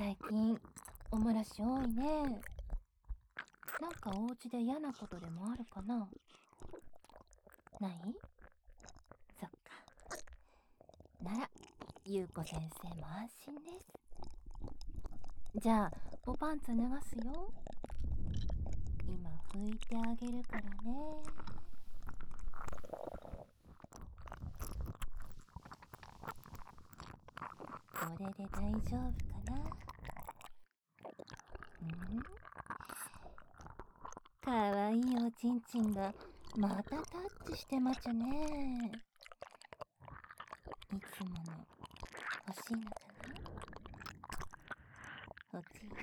最近お漏らし多いね。なんかお家で嫌なことでもあるかな？ない？そっか。ならゆうこ先生も安心です。じゃあおパンツ脱がすよ。今拭いてあげるからね。これで大丈夫かな？かわいいおちんちんがまたタッチしてまちゅね。いつもの欲しいのかな？欲しい？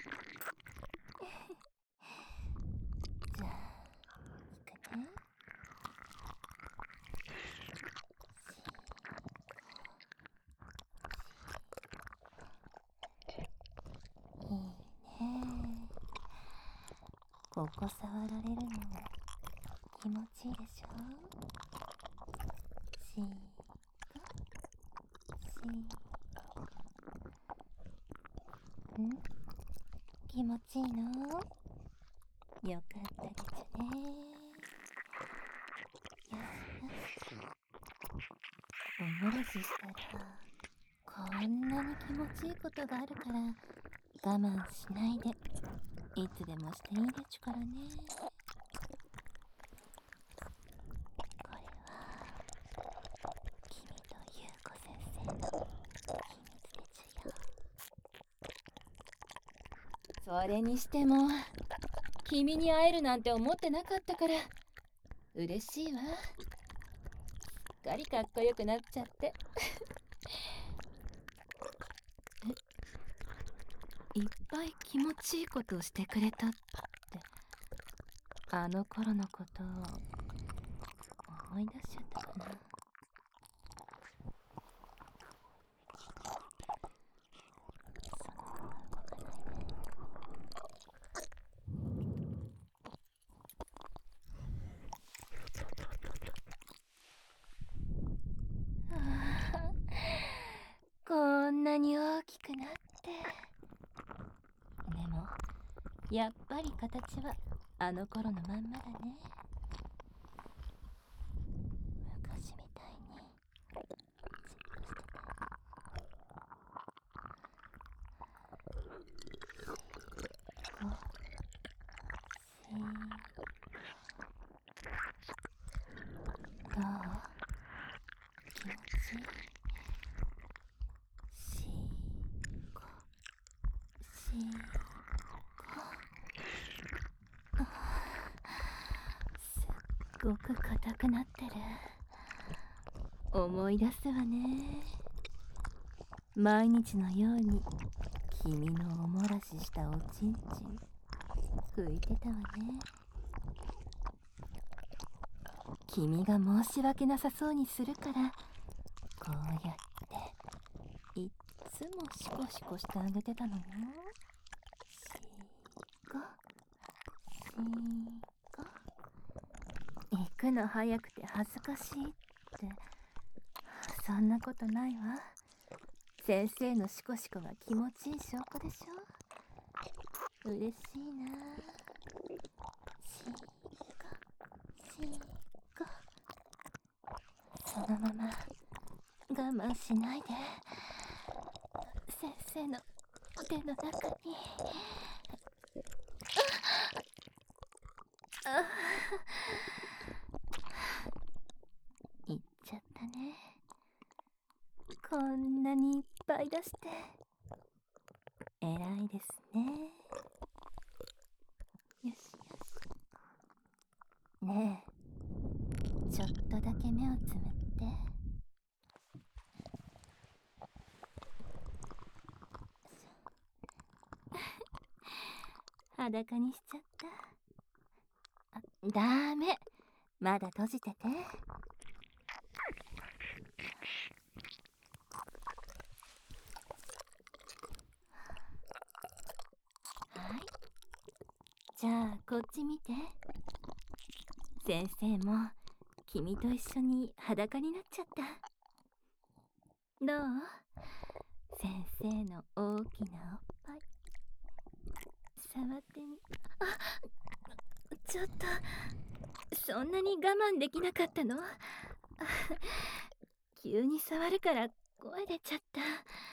じゃあいくね。いいね。ここ触られるの気持ちいいでしょ？しーかしーん気持ちいいの？よかったでちゅね。よしよし。お漏らししたらこんなに気持ちいいことがあるから我慢しないでいつでもしていいでちゅからね。これは君とゆうこ先生の秘密でちゅよ。それにしても君に会えるなんて思ってなかったから嬉しいわ。すっかりかっこよくなっちゃっていっぱい気持ちいいことをしてくれたってあの頃のことを思い出しちゃったかな。こんなに大きくなって。でもやっぱり形はあの頃のまんまだね。昔みたいにじっとしてた。どう？気持ちいい？しーこしーこすっごく硬くなってる。思い出すわね。毎日のように君のお漏らししたおちんちん拭いてたわね。君が申し訳なさそうにするからこうやっていっつもシコシコしてあげてたのよ。しーこしーこ。行くの早くて恥ずかしいってそんなことないわ。先生のシコシコが気持ちいい証拠でしょ。嬉しいな。しーこしーこ。そのまま我慢しないで先生の手の中に。いっちゃったね。こんなにいっぱい出して偉いですね。よしよし。ねえ、ちょっとだけ目をつむって。裸にしちゃった。ダメ、まだ閉じてて。はい、じゃあこっち見て。先生も君と一緒に裸になっちゃった。どう？先生の大きなおっ触ってみ。ちょっと、そんなに我慢できなかったの？急に触るから声出ちゃった。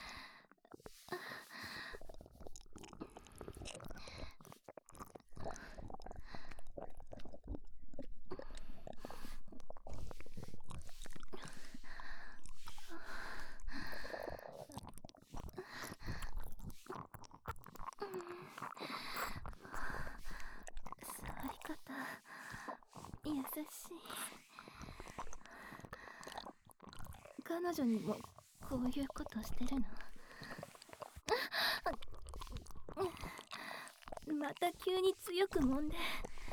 触り方優しい。彼女にもこういうことしてるの？また急に強く揉んで。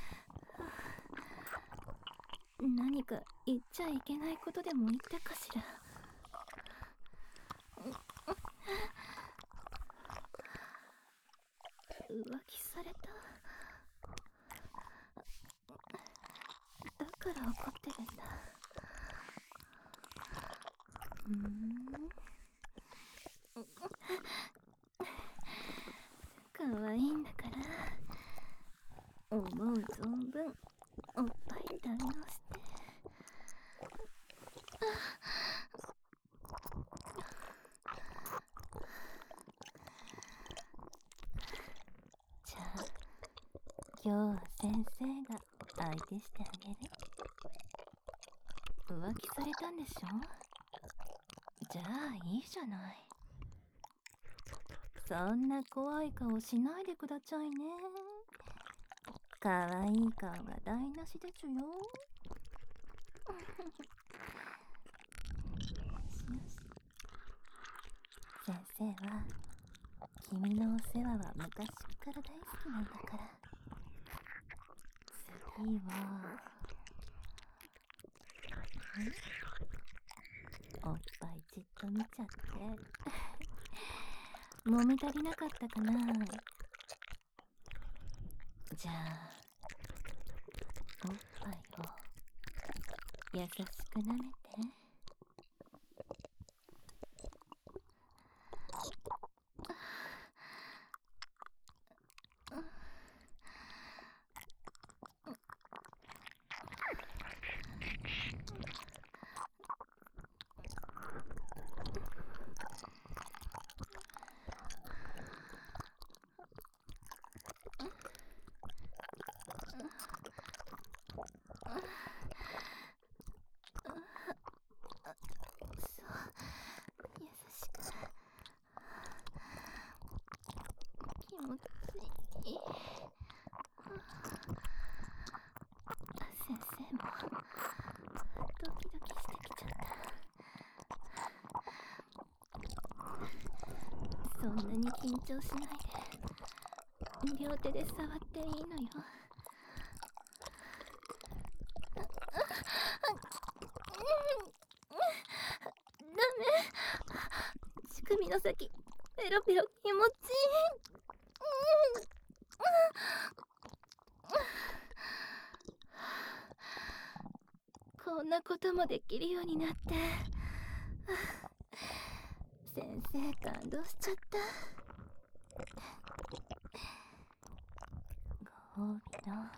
何か言っちゃいけないことでも言ったかしら。浮気された？だから怒ってるんだ。可愛いんだから、思う存分おっぱい堪能して。じゃあ今日は先生が相手してあげる。浮気されたんでしょ？じゃあいいじゃない。そんな怖い顔しないでくださいね。可愛い顔が台無しでちゅよ。よしよし。先生は君のお世話は昔から大好きなんだから。次はおっぱいじっと見ちゃって揉み足りなかったかな。じゃあおっぱいを優しく舐めて。優しく気持ちいい。先生もドキドキしてきちゃった。そんなに緊張しないで両手で触っていいのよ。ダメ。乳首の先ペロペロ気持ちいい。こんなこともできるようになって先生感動しちゃった。ご褒美の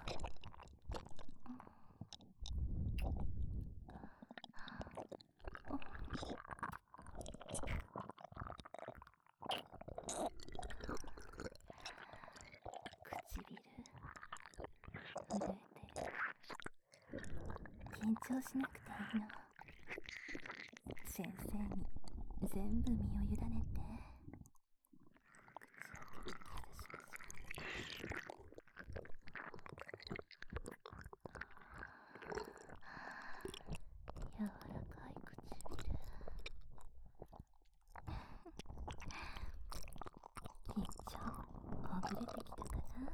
唇震えてる。緊張しなくていいの。先生に全部身を委ねて。柔らかい唇。緊張ほぐれてきたかな。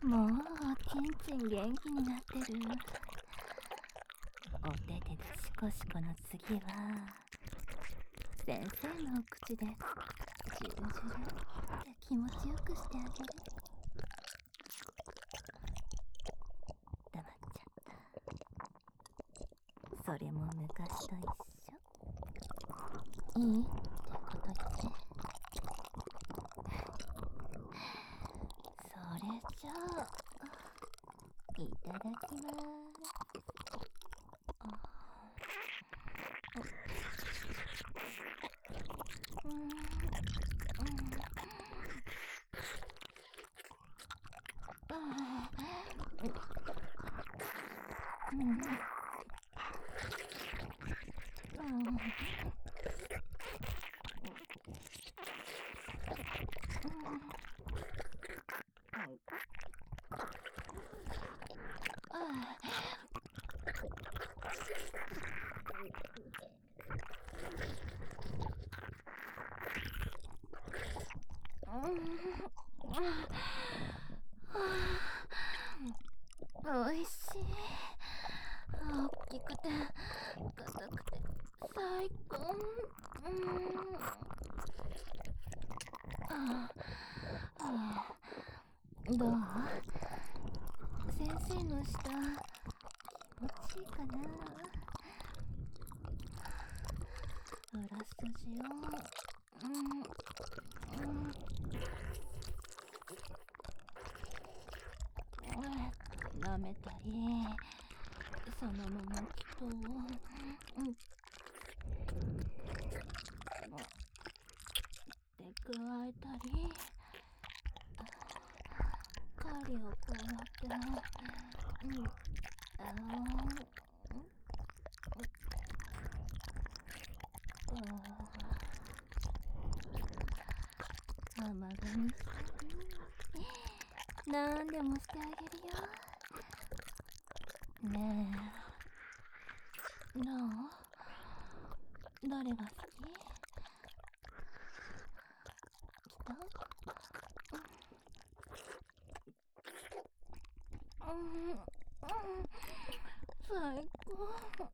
もうちんちん元気になってる。お手手でシコシコの次は先生のお口でジュルジュルって気持ちよくしてあげる。黙っちゃった。それも昔と一緒。いいってこと言って。それじゃあいただきます。おいしい。大きくて硬くて最高。どう？先生の舌気持ちいいかな。裏筋を舐めたり、そのまま人をで加えたり、針をこうやって甘噛みしたり、なんでもしてあげるよ。ねえ、どう？どれが好き？来た？最高。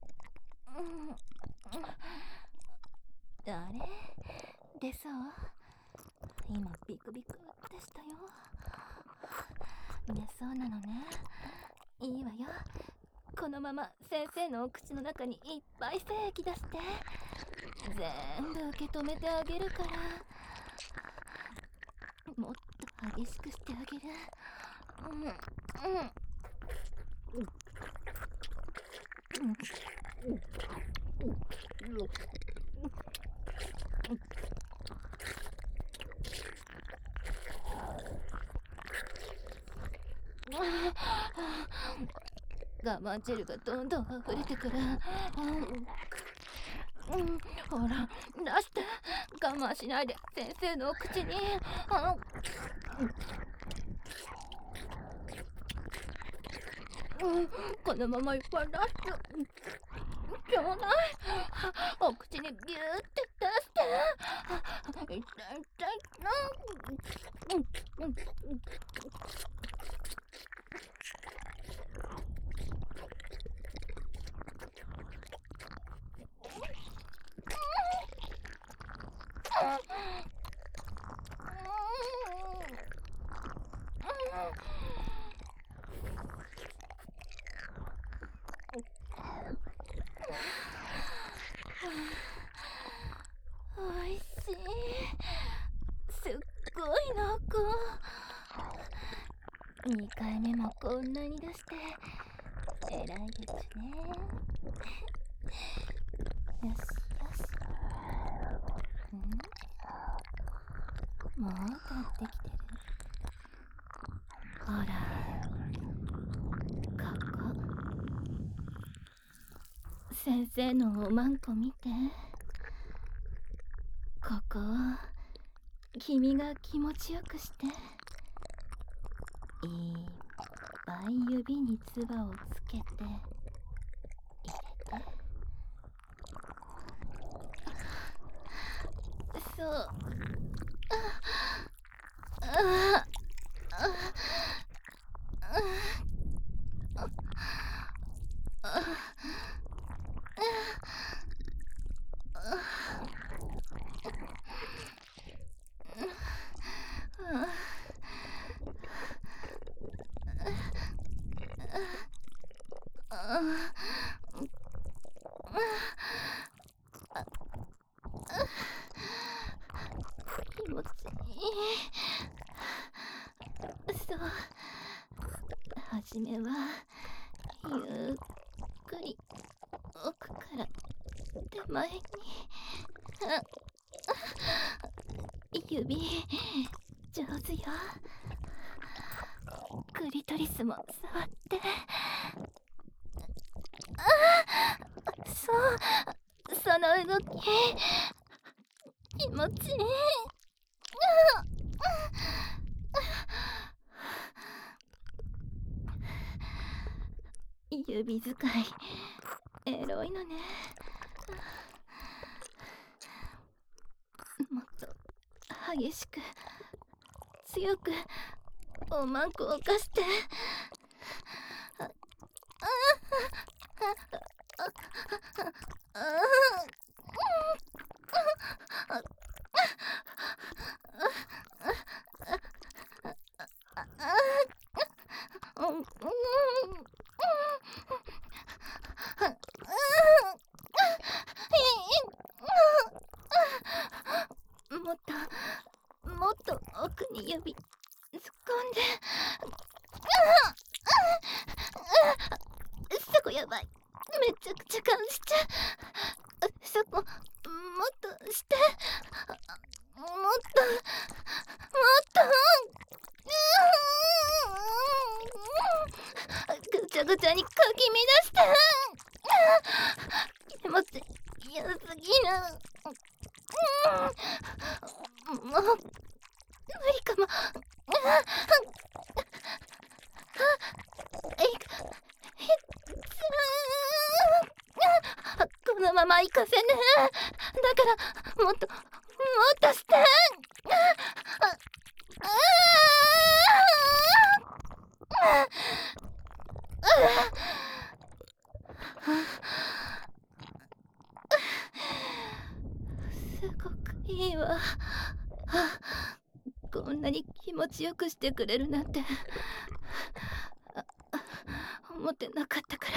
あれ？出そう？今ビクビクってしたよ。出そうなのね。いいわよ。このまま先生のお口の中にいっぱい精液出して全部受け止めてあげるから。もっと激しくしてあげる。我慢汁がどんどん溢れてくる。ほら出して。我慢しないで先生のお口に。このままいっぱい出してちょうだい。お口にギューって出して。痛い痛いな。おいしい。すっごい濃厚。2回目もこんなに出して偉いですね。よしよし。もう帰ってきてる。ほらここ。先生のおまんこ見て。ここを君が気持ちよくして。いっぱい指に唾をつけて入れて。そう。 気持ちいい。そう、はじめはゆっくり奥から手前に。指上手よ。クリトリスも触って。そう、その動き気持ちいい。指使いエロいのね。もっと激しく強くおまんこをかして。もっともっと奥に指突っ込んで。そこやばい。めちゃくちゃ感じちゃう。そこもっとして。もっともっと。ぐちゃぐちゃにかき乱して。気持ち良すぎる。もう無理かも。このまま行かせね。だからもっともっとして。すごくいいわ。こんなに気持ちよくしてくれるなんて思ってなかったから。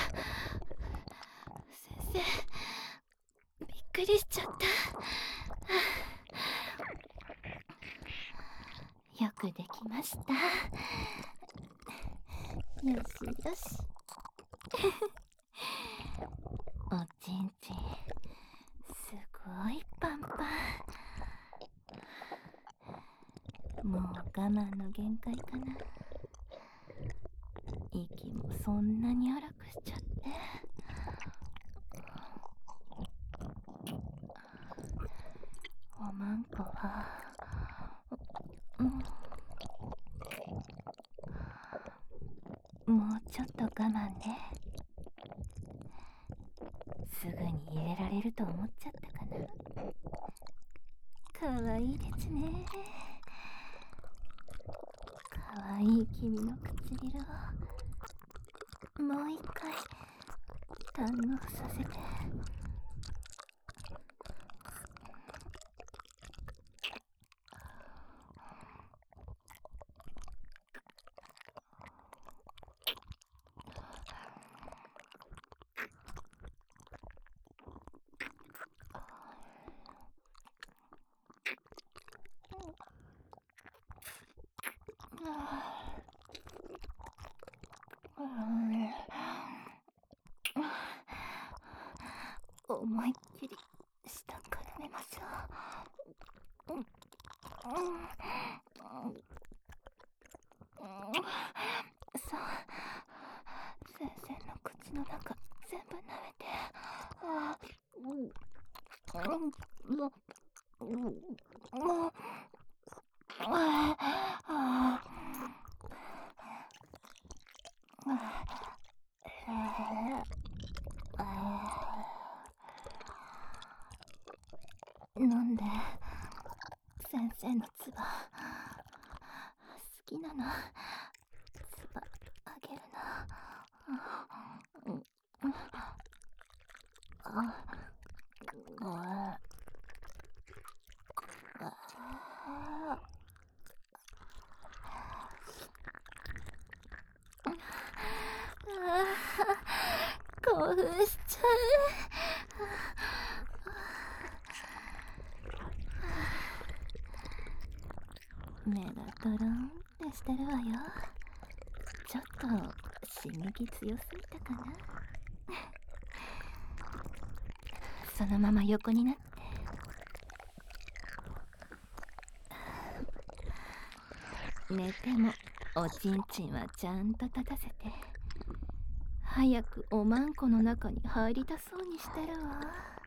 先生、びっくりしちゃった。よくできました。よしよし。おちんちんすごいパンパン。もう我慢の限界かな。息もそんなに荒くしちゃって。おまんこはもうちょっと我慢ね。すぐに入れられると思っちゃったかな。かわいいですね。かわいい君の唇をもう一回堪能させて。思いっきり下からめましょう。そう、先生の口の中全部舐めて。なんで先生のつば好きなの。つばあげるの。こ興奮しちゃう。目がトロンってしてるわよ。ちょっと刺激強すぎたかな。そのまま横になって。寝てもおちんちんはちゃんと立たせて、早くおまんこの中に入りたそうにしてるわ。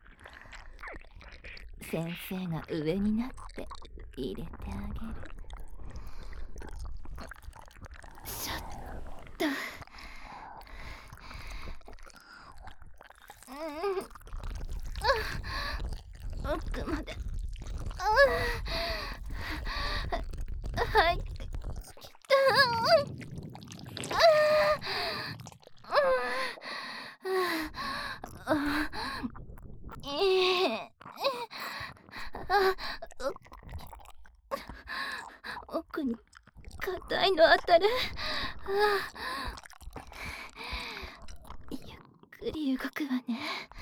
先生が上になって入れてあげる。ちょっと奥まで入ってきた。奥に硬いの当たる。ゆっくり動くわね。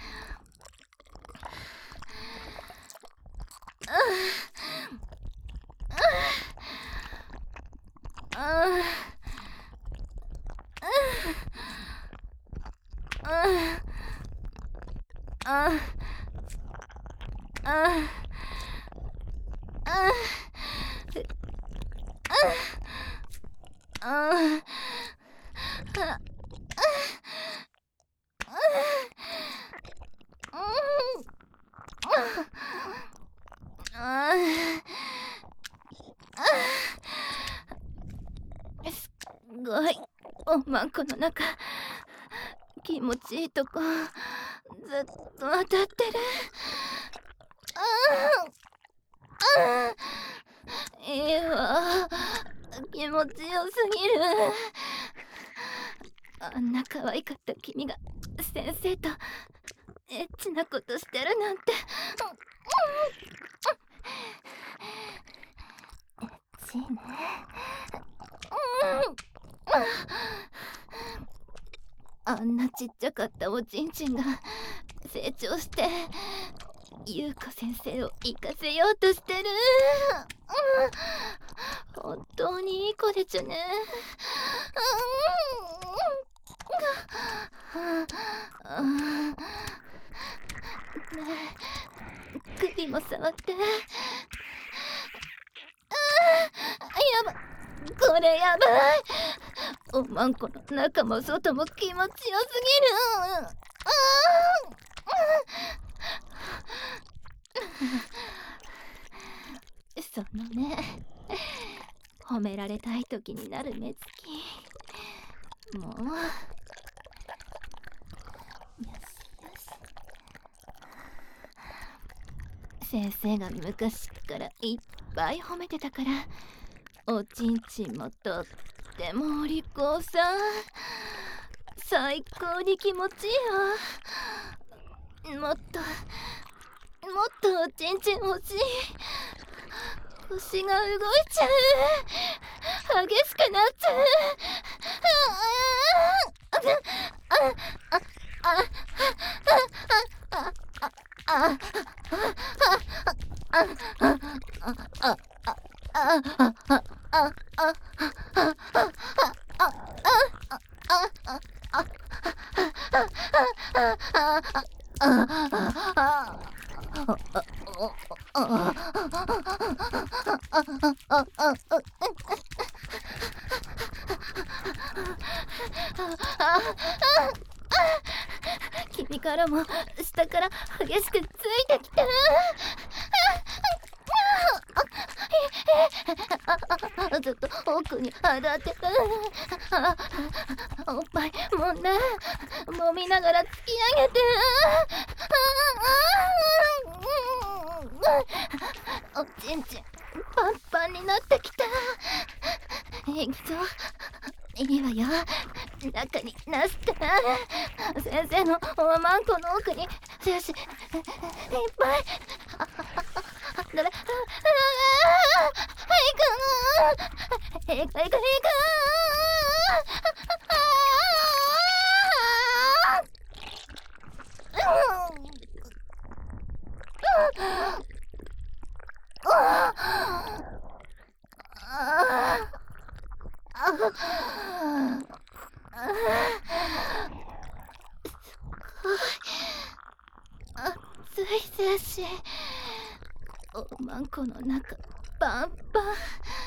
すごい、おまんこの中気持ちいいとこずっと当たってる。いいわ、気持ちよすぎる。あんな可愛かった君が先生とエッチなことしてるなんて。エッチね。あんなちっちゃかったおちんちんが成長して優子先生を行かせようとしてる。本当にいい子でちゅね。首も触って。やば、これやばい。おまんこの中も外も気持ちよすぎる。そのね、褒められたい時になる目つき、もうよしよし。先生が昔からいっぱい褒めてたから、おちんちんもとってもお利口さ。最高に気持ちいいわ。もっとおちんちん欲しい。腰が動いちゃう。激しくなっちゃう。君からも下から激しくついてきた。ずっと奥に当たってた。おっぱいもんね、揉みながら突き上げて。おちんちんパンパンになってきた。いくぞ、いいわよ。中になすって。先生のおまんこの奥に精子いっぱい。どれ、いく。 暑いですし、おまんこの中パンパン。